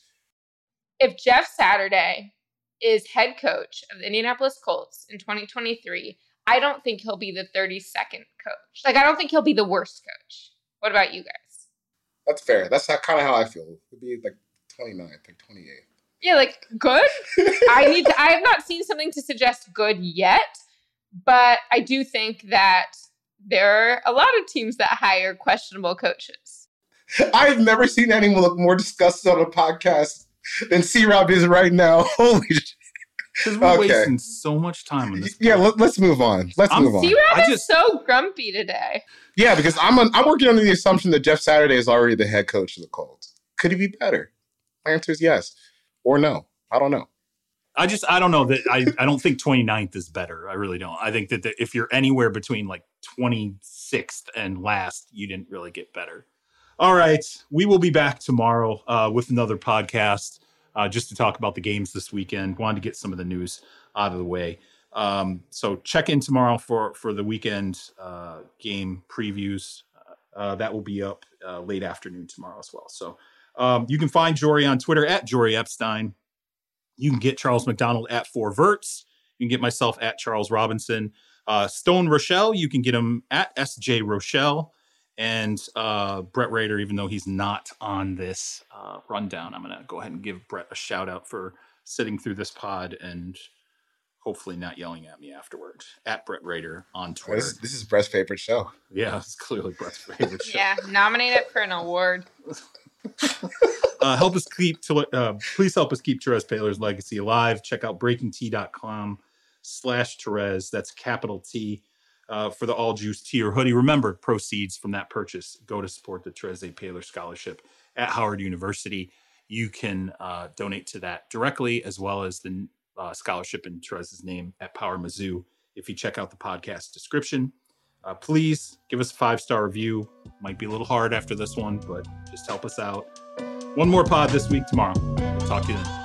If Jeff Saturday is head coach of the Indianapolis Colts in 2023, I don't think he'll be the 32nd coach. Like, I don't think he'll be the worst coach. What about you guys? That's fair. That's kind of how I feel. It'll be like 29th, like 28th. Yeah, like, good? I have not seen something to suggest good yet, but I do think that there are a lot of teams that hire questionable coaches. I've never seen anyone look more disgusted on a podcast than C-Rob is right now. Holy shit. Because we're wasting so much time on this. Yeah, let's move on. Move on. C-Rob is so grumpy today. Yeah, because I'm working under the assumption that Jeff Saturday is already the head coach of the Colts. Could he be better? My answer is yes or no. I don't know. I don't know that I don't think 29th is better. I really don't. I think that if you're anywhere between like 26th and last, you didn't really get better. All right. We will be back tomorrow with another podcast just to talk about the games this weekend. Wanted to get some of the news out of the way. So check in tomorrow for the weekend game previews. That will be up late afternoon tomorrow as well. So you can find Jory on Twitter at Jory Epstein. You can get Charles McDonald at 4Verts. You can get myself at Charles Robinson. Stone Rochelle, you can get him at SJ Rochelle. And Brett Rader, even though he's not on this rundown, I'm going to go ahead and give Brett a shout out for sitting through this pod and hopefully not yelling at me afterwards. At Brett Rader on Twitter. This is Brett's favorite show. Yeah, it's clearly Brett's favorite show. Yeah, nominate it for an award. Please help us keep Terez Paylor's legacy alive. Check out breakingtea.com/Terez. That's capital T for the All Juice tier hoodie. Remember, proceeds from that purchase go to support the Terez Paylor Scholarship at Howard University. You can donate to that directly, as well as the scholarship in Terez's name at Power Mizzou. If you check out the podcast description, please give us a 5-star review. Might be a little hard after this one, but just help us out. One more pod this week tomorrow. Talk to you then.